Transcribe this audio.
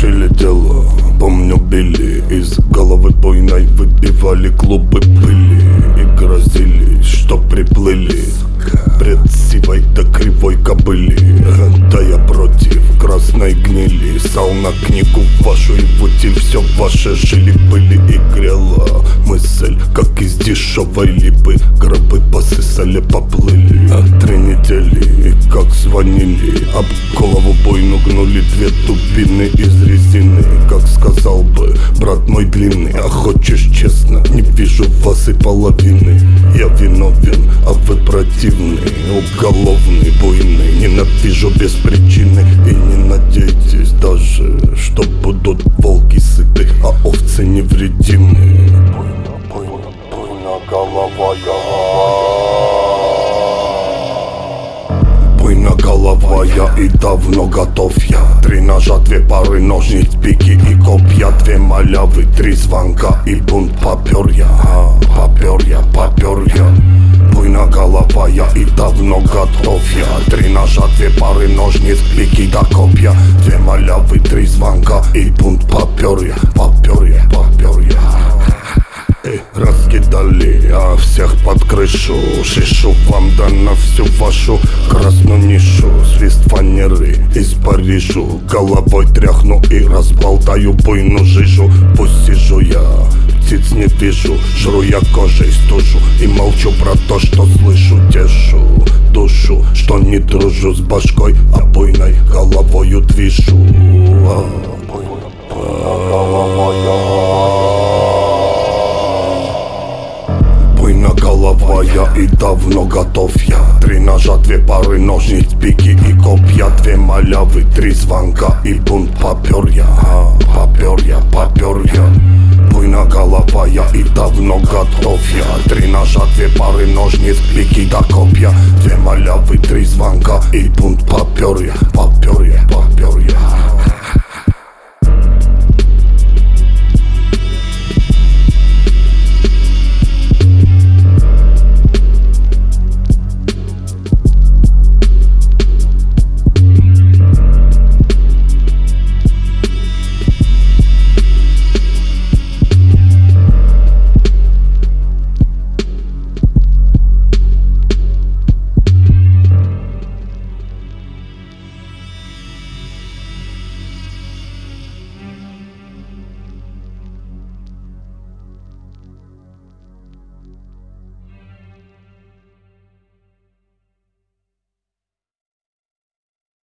Решили дело, помню, били из головы буйной, выбивали клубы пыли и грозились, что приплыли пред сивой да кривой кобыли. Да я против красной гнили, сал на книгу вашу и в утиль все ваше жили-были и грела мысль, как из дешевой липы. Гробы посысали, поплыли 3 недели, и как звонили, об голову бойну гнули 2 дубины из резины. Как сказал бы брат мой длинный: а хочешь честно, не вижу в вас и половины. Я виновен, а вы противный, уголовный, буйный. Ненавижу без причины, и не надейтесь даже, что будут волки сыты, а овцы невредимы. Буйноголовая, и давно готов я. 3 ножа, 2 пары ножниц, пики и копья, 2 малявы, 3 звонка и бунт. Попер я, попер я. Буйноголовая, и давно готов я. 3 ножа, 2 пары ножниц, пики да копья, 2 малявы, 3 звонка и бунт. Попер я. Раскидали, а всех под крышу. Шишу вам да на всю вашу красную нишу. Свист фанеры из Парижа, головой тряхну и разболтаю буйную жижу. Пусть сижу я, птиц не вижу, жру я кожей стужу и молчу про то, что слышу. Тешу душу, что не дружу с башкой, а буйной головою движу. Буйноголовая, и давно готов я. 3 ножа, 2 пары ножниц, пики и копья, 2 малявы, 3 звонка и бунт. Попер я. Буйноголовая, и давно готов я. 3 ножа, 2 пары ножниц, пики да копья, 2 малявы, 3 звонка и бунт. Попер я.